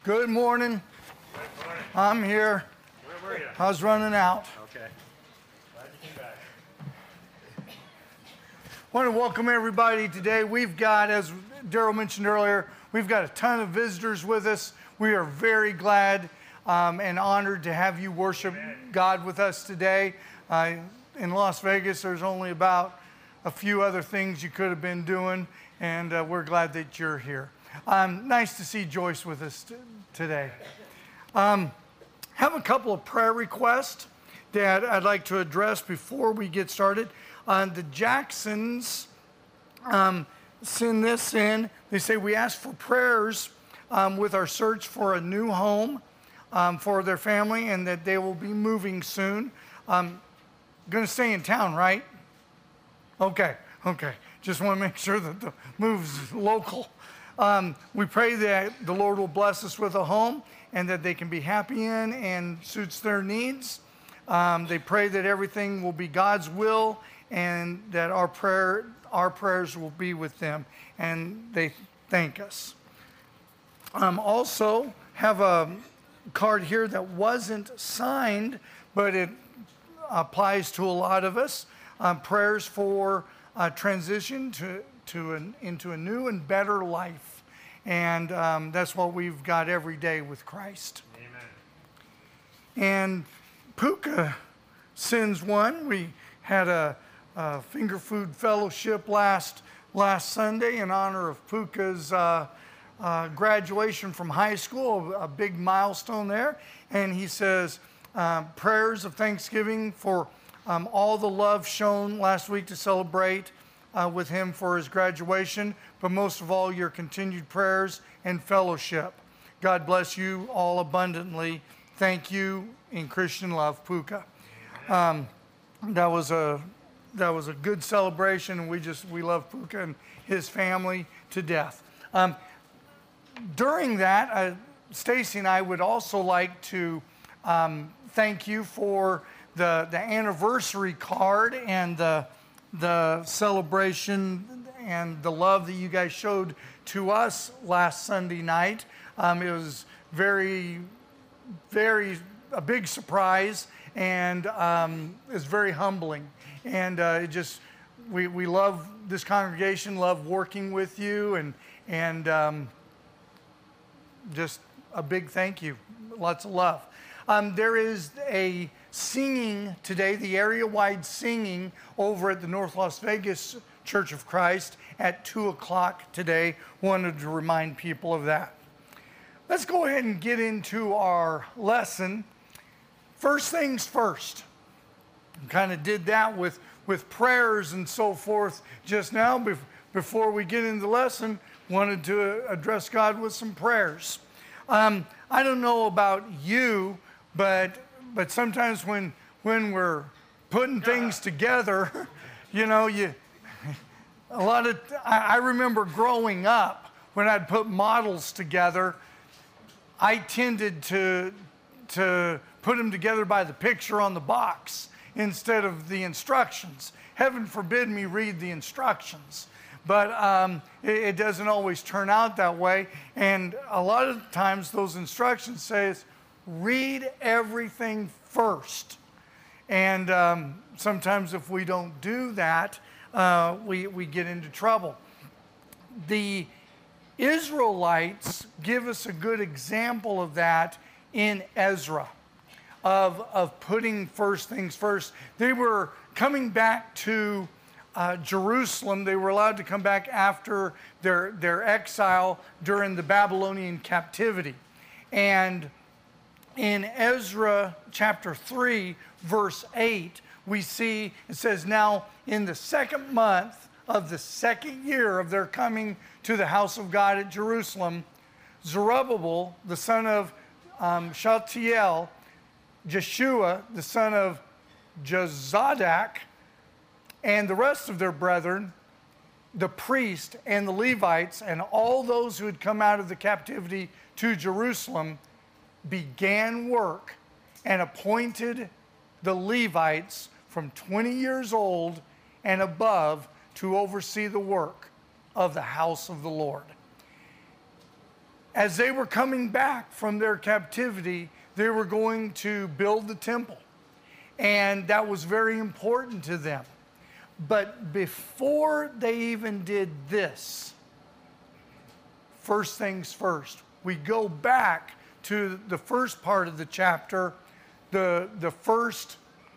Good morning. Good morning. I'm here. Where were you? I was running out. Okay. Glad you came back. I want to welcome everybody today. We've got, as Daryl mentioned earlier, we've got a ton of visitors with us. We are very glad and honored to have you worship God with us today. In Las Vegas, there's only about a few other things you could have been doing, and we're glad that you're here. Nice to see Joyce with us today. Have a couple of prayer requests that I'd like to address before we get started. The Jacksons send this in. They say, we ask for prayers with our search for a new home for their family and that they will be moving soon. Going to stay in town, right? Okay. Just want to make sure that the move's local. We pray that the Lord will bless us with a home and that they can be happy in and suits their needs. They pray that everything will be God's will and that our prayers will be with them. And they thank us. Also have a card here that wasn't signed, but it applies to a lot of us. Prayers for transition into a new and better life. And that's what we've got every day with Christ. Amen. And Puka sends one. We had a finger food fellowship last Sunday in honor of Puka's graduation from high school, a big milestone there. And he says, prayers of thanksgiving for all the love shown last week to celebrate with him for his graduation, but most of all, your continued prayers and fellowship. God bless you all abundantly. Thank you in Christian love, Puka. That was a good celebration, and we love Puka and his family to death. During that, Stacy and I would also like to thank you for the anniversary card and the celebration and the love that you guys showed to us last Sunday night. It was very a big surprise, and it's very humbling. And we love this congregation, love working with you, and just a big thank you. Lots of love. There is a singing today, the area-wide singing over at the North Las Vegas Church of Christ at 2 o'clock today. Wanted to remind people of that. Let's go ahead and get into our lesson. First things first. Kind of did that with prayers and so forth just now. Before we get into the lesson, wanted to address God with some prayers. I don't know about you, but sometimes when we're putting things together, I remember growing up when I'd put models together, I tended to put them together by the picture on the box instead of the instructions. Heaven forbid me read the instructions. But it doesn't always turn out that way. And a lot of times those instructions says, read everything first. And sometimes if we don't do that, we get into trouble. The Israelites give us a good example of that in Ezra, of putting first things first. They were coming back to Jerusalem. They were allowed to come back after their exile during the Babylonian captivity. And in Ezra chapter 3, verse 8, we see, it says, now in the second month of the second year of their coming to the house of God at Jerusalem, Zerubbabel, the son of Shealtiel, Jeshua, the son of Jozadak, and the rest of their brethren, the priest and the Levites, and all those who had come out of the captivity to Jerusalem, began work and appointed the Levites from 20 years old and above to oversee the work of the house of the Lord. as they were coming back from their captivity, they were going to build the temple. And that was very important to them. But before they even did this, first things first, we go back to the first part of the chapter, the first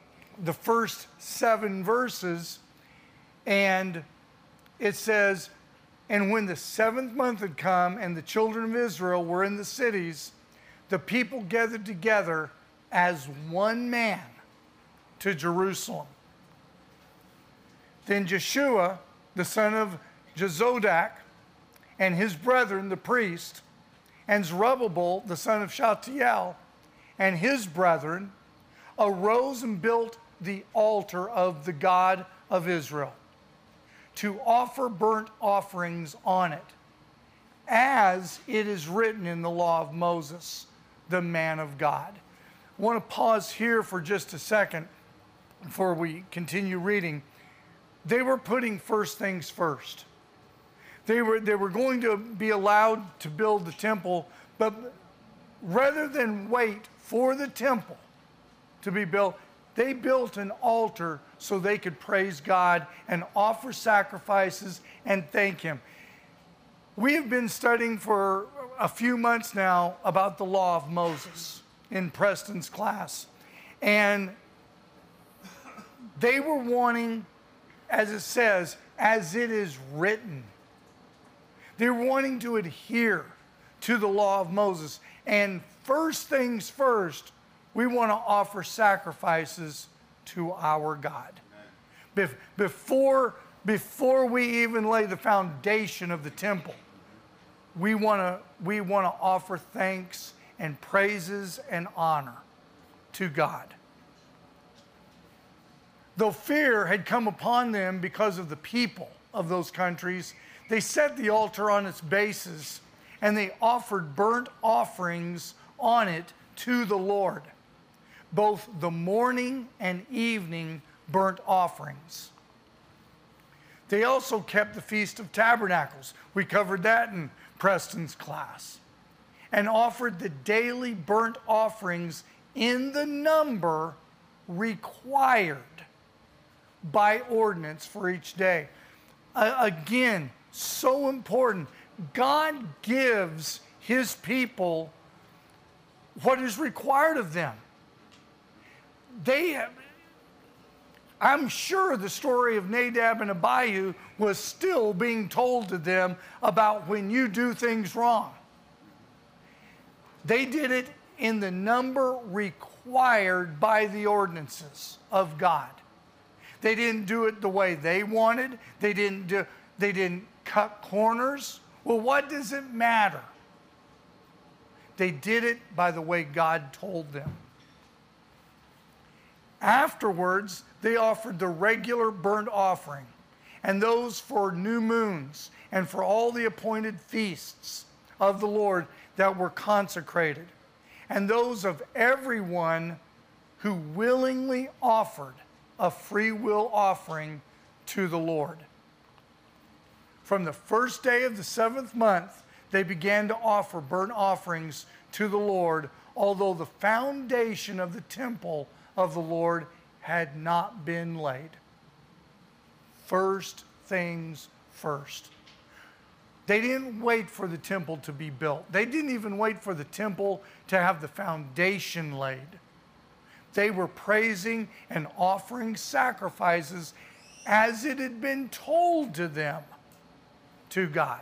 7 verses, and it says, "And when the 7th month had come and the children of Israel were in the cities, the people gathered together as one man to Jerusalem. Then Jeshua, the son of Jozadak, and his brethren, the priest, and Zerubbabel, the son of Shealtiel, and his brethren, arose and built the altar of the God of Israel, to offer burnt offerings on it, as it is written in the law of Moses, the man of God." I want to pause here for just a second before we continue reading. They were putting first things first. They were going to be allowed to build the temple, but rather than wait for the temple to be built, they built an altar so they could praise God and offer sacrifices and thank Him. We have been studying for a few months now about the law of Moses in Preston's class. And they were wanting, as it says, as it is written. They're wanting to adhere to the law of Moses. And first things first, we want to offer sacrifices to our God. Before we even lay the foundation of the temple, we want to offer thanks and praises and honor to God. Though fear had come upon them because of the people of those countries, they set the altar on its bases and they offered burnt offerings on it to the Lord, both the morning and evening burnt offerings. They also kept the Feast of Tabernacles. We covered that in Preston's class. And offered the daily burnt offerings in the number required by ordinance for each day. Again, so important. God gives His people what is required of them. I'm sure the story of Nadab and Abihu was still being told to them about when you do things wrong. They did it in the number required by the ordinances of God. They didn't do it the way they wanted. They didn't cut corners. Well, what does it matter? They did it by the way God told them. Afterwards, they offered the regular burnt offering, and those for new moons, and for all the appointed feasts of the Lord that were consecrated, and those of everyone who willingly offered a free will offering to the Lord. From the first day of the 7th month, they began to offer burnt offerings to the Lord, although the foundation of the temple of the Lord had not been laid. First things first. They didn't wait for the temple to be built. They didn't even wait for the temple to have the foundation laid. They were praising and offering sacrifices as it had been told to them to God.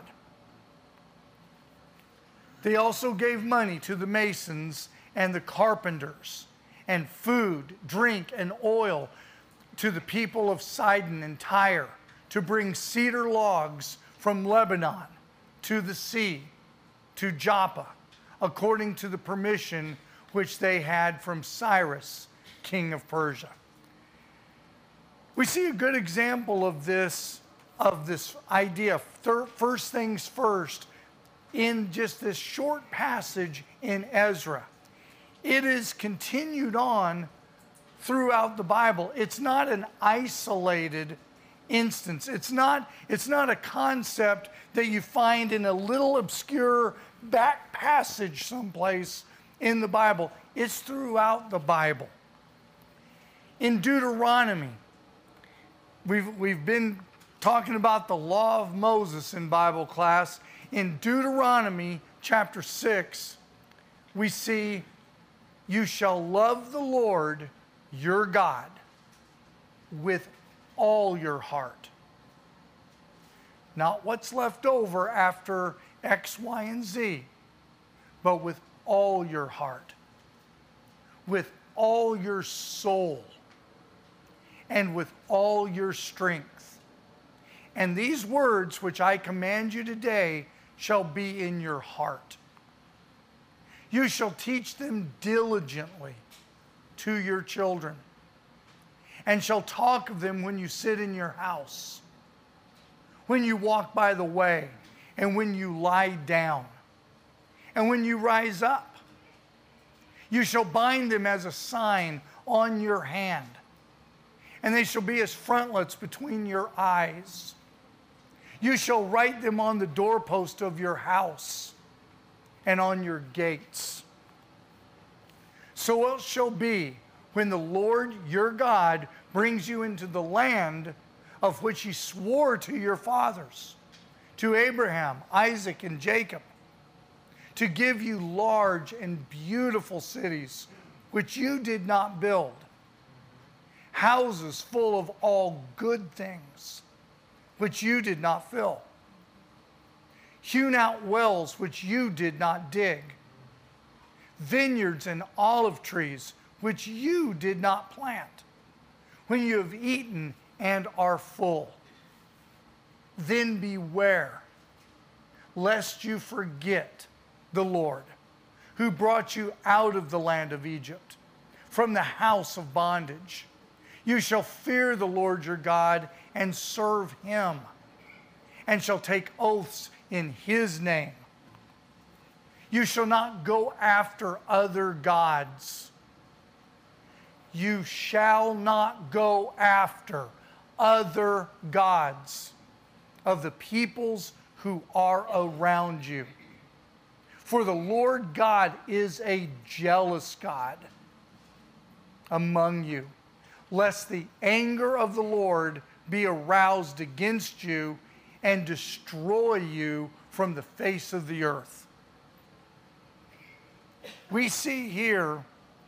They also gave money to the masons and the carpenters, and food, drink, and oil to the people of Sidon and Tyre, to bring cedar logs from Lebanon to the sea, to Joppa, according to the permission which they had from Cyrus, king of Persia. We see a good example of this idea, first things first, in just this short passage in Ezra. It is continued on throughout the Bible. It's not an isolated instance. It's not a concept that you find in a little obscure back passage someplace in the Bible. It's throughout the Bible. In Deuteronomy, we've been talking about the law of Moses in Bible class. In Deuteronomy chapter 6, we see, you shall love the Lord your God with all your heart. Not what's left over after X, Y, and Z, but with all your heart, with all your soul, and with all your strength. And these words which I command you today shall be in your heart. You shall teach them diligently to your children, and shall talk of them when you sit in your house, when you walk by the way, and when you lie down, and when you rise up. You shall bind them as a sign on your hand, and they shall be as frontlets between your eyes. You shall write them on the doorpost of your house and on your gates. So it shall be when the Lord your God brings you into the land of which he swore to your fathers, to Abraham, Isaac, and Jacob, to give you large and beautiful cities which you did not build, houses full of all good things which you did not fill, hewn out wells which you did not dig, vineyards and olive trees which you did not plant, when you have eaten and are full. Then beware, lest you forget the Lord, who brought you out of the land of Egypt, from the house of bondage. You shall fear the Lord your God and serve him, and shall take oaths in his name. You shall not go after other gods. You shall not go after other gods of the peoples who are around you. For the Lord God is a jealous God among you, lest the anger of the Lord be aroused against you and destroy you from the face of the earth. We see here,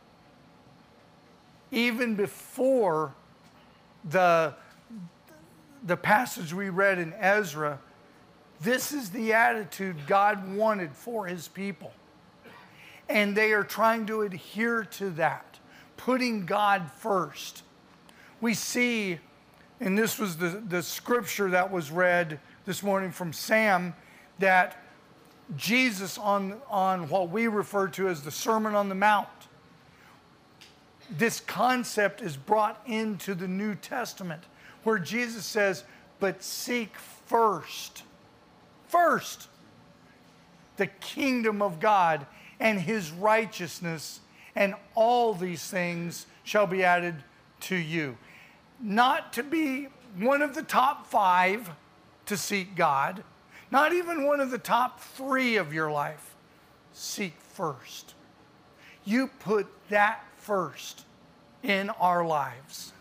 even before the passage we read in Ezra, this is the attitude God wanted for his people. And they are trying to adhere to that, putting God first. We see, and this was the scripture that was read this morning from Sam, that Jesus on what we refer to as the Sermon on the Mount, this concept is brought into the New Testament, where Jesus says, but seek first the kingdom of God and his righteousness, and all these things shall be added to you. Not to be one of the top 5 to seek God, not even one of the top 3 of your life. Seek first. You put that first in our lives.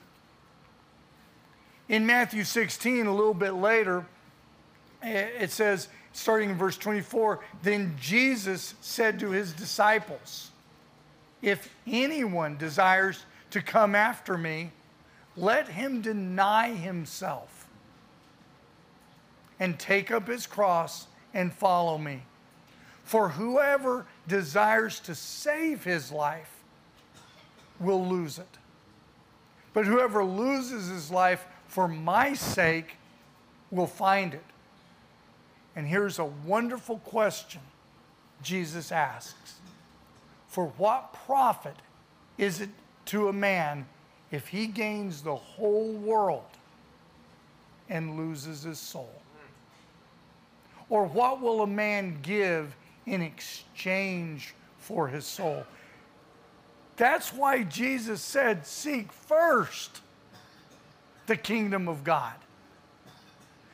In Matthew 16, a little bit later, it says, starting in verse 24, then Jesus said to his disciples, if anyone desires to come after me, let him deny himself and take up his cross and follow me. For whoever desires to save his life will lose it. But whoever loses his life for my sake will find it. And here's a wonderful question Jesus asks. For what profit is it to a man if he gains the whole world and loses his soul? Or what will a man give in exchange for his soul? That's why Jesus said, seek first the kingdom of God.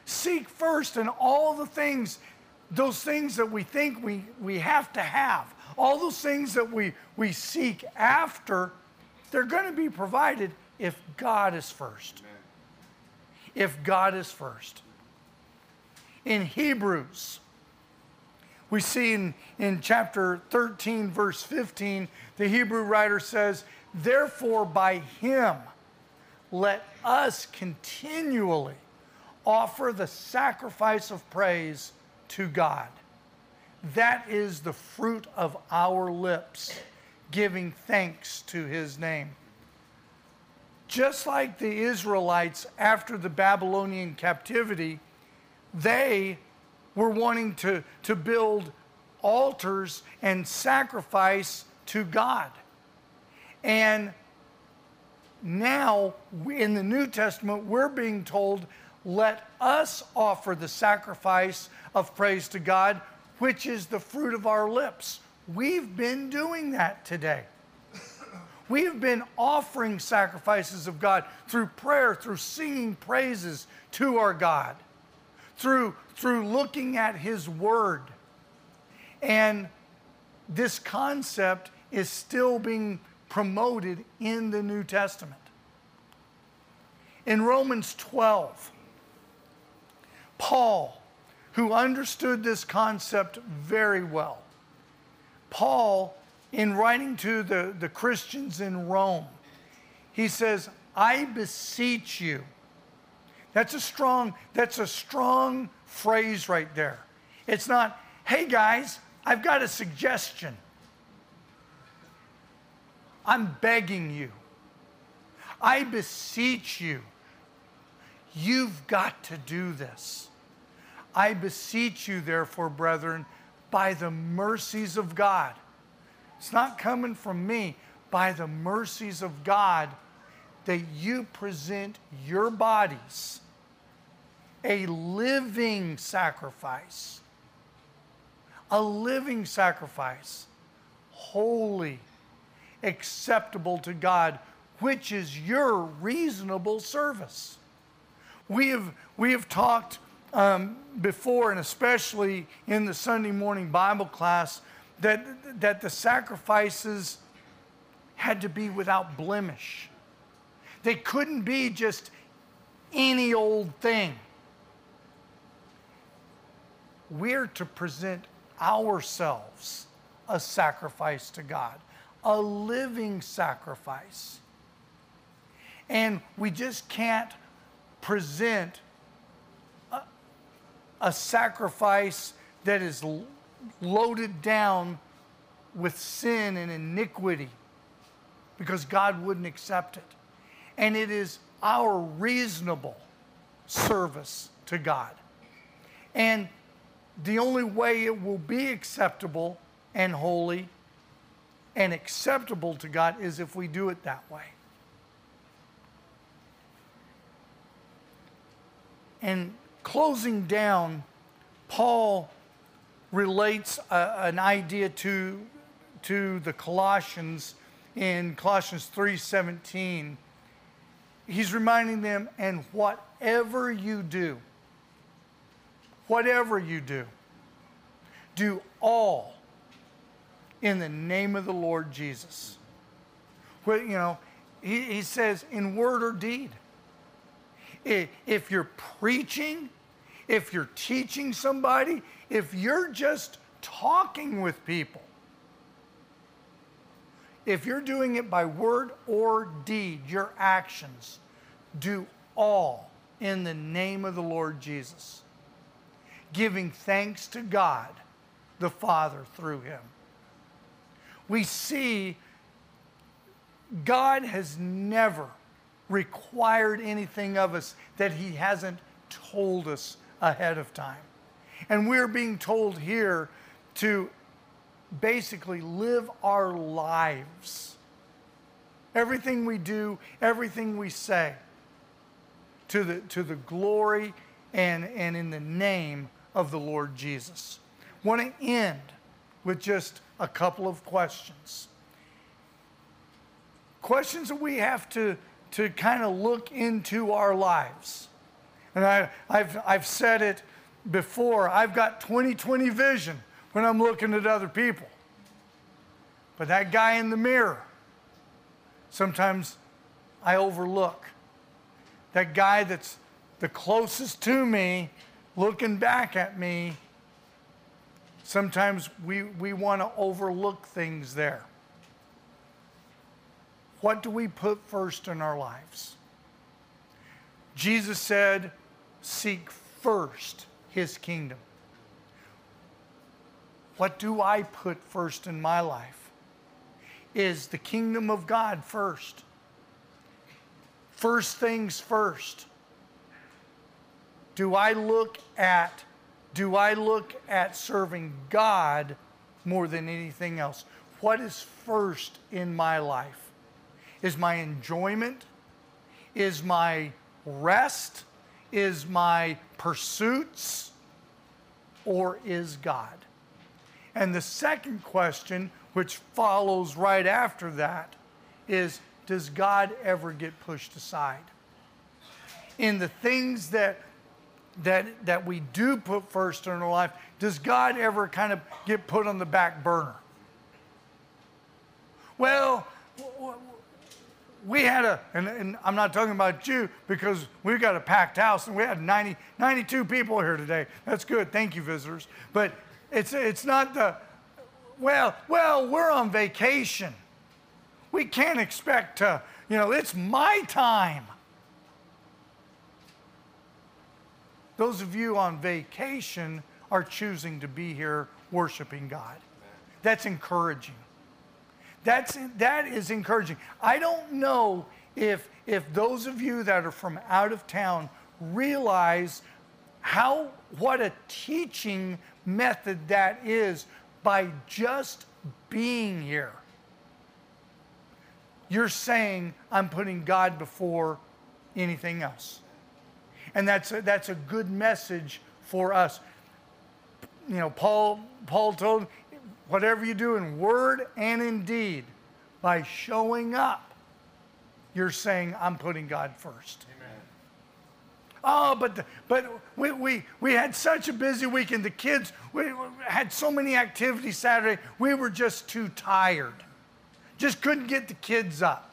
Seek first, and all the things, those things that we think we have to have, all those things that we seek after, they're going to be provided if God is first. Amen. If God is first. In Hebrews, we see in chapter 13, verse 15, the Hebrew writer says, therefore by him let us continually offer the sacrifice of praise to God. That is the fruit of our lips, giving thanks to his name. Just like the Israelites after the Babylonian captivity, they were wanting to build altars and sacrifice to God. And now in the New Testament, we're being told, let us offer the sacrifice of praise to God, which is the fruit of our lips. We've been doing that today. We have been offering sacrifices of God through prayer, through singing praises to our God, through looking at his word. And this concept is still being promoted in the New Testament. In Romans 12, Paul, who understood this concept very well, Paul, in writing to the Christians in Rome, he says, I beseech you. That's a strong phrase right there. It's not, hey guys, I've got a suggestion. I'm begging you. I beseech you. You've got to do this. I beseech you, therefore, brethren, by the mercies of God. It's not coming from me. By the mercies of God, that you present your bodies a living sacrifice. A living sacrifice. Holy, acceptable to God, which is your reasonable service. We have talked before, and especially in the Sunday morning Bible class, that the sacrifices had to be without blemish. They couldn't be just any old thing. We're to present ourselves a sacrifice to God, a living sacrifice. And we just can't present a sacrifice that is loaded down with sin and iniquity, because God wouldn't accept it. And it is our reasonable service to God. And the only way it will be acceptable and holy and acceptable to God is if we do it that way. And closing down, Paul relates an idea to the Colossians in Colossians 3:17. He's reminding them, and whatever you do, do all in the name of the Lord Jesus. Well, he says in word or deed. If you're preaching, if you're teaching somebody, if you're just talking with people, if you're doing it by word or deed, your actions, do all in the name of the Lord Jesus, giving thanks to God the Father through him. We see God has never required anything of us that he hasn't told us ahead of time. And we're being told here to basically live our lives. Everything we do, everything we say, to the glory and in the name of the Lord Jesus. I want to end with just a couple of questions. Questions that we have to kind of look into our lives. And I've said it before, I've got 20/20 vision when I'm looking at other people. But that guy in the mirror, sometimes I overlook. That guy that's the closest to me, looking back at me, sometimes we want to overlook things there. What do we put first in our lives? Jesus said, seek first his kingdom. What do I put first in my life? Is the kingdom of God first. First things first. Do I look at serving God more than anything else? What is first in my life? Is my enjoyment? Is my rest? Is my pursuits? Or is God? And the second question, which follows right after that, is, does God ever get pushed aside? In the things that we do put first in our life, does God ever kind of get put on the back burner? Well, we had and I'm not talking about you, because we've got a packed house and we had 92 people here today. That's good. Thank you, visitors. But it's not well, we're on vacation. We can't expect to, it's my time. Those of you on vacation are choosing to be here worshiping God. That's encouraging. That is encouraging. I don't know if those of you that are from out of town realize what a teaching method that is by just being here. You're saying, I'm putting God before anything else. And that's a good message for us. Paul told him, whatever you do in word and in deed, by showing up, you're saying, I'm putting God first. Amen. Oh, but we had such a busy weekend. The kids, we had so many activities Saturday. We were just too tired. Just couldn't get the kids up.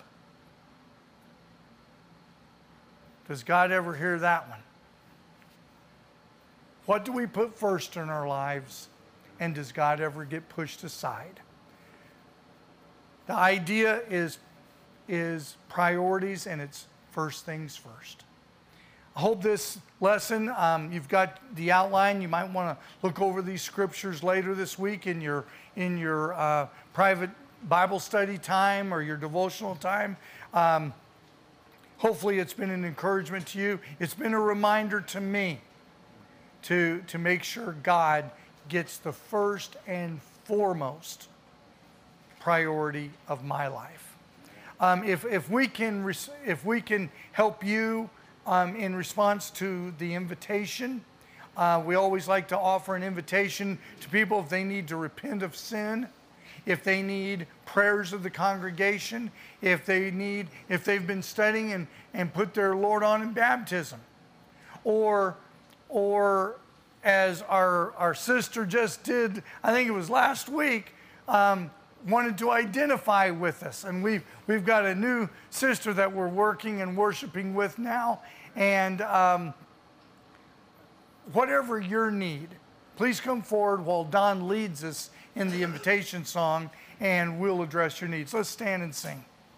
Does God ever hear that one? What do we put first in our lives? And does God ever get pushed aside? The idea is priorities, and it's first things first. I hope this lesson, you've got the outline. You might want to look over these scriptures later this week in your private Bible study time or your devotional time. Hopefully it's been an encouragement to you. It's been a reminder to me to make sure God gets the first and foremost priority of my life. If we can help you in response to the invitation, we always like to offer an invitation to people if they need to repent of sin, if they need prayers of the congregation, if they've been studying and put their Lord on in baptism, or as our sister just did, I think it was last week, wanted to identify with us. And we've got a new sister that we're working and worshiping with now. And whatever your need, please come forward while Don leads us in the invitation song, and we'll address your needs. Let's stand and sing.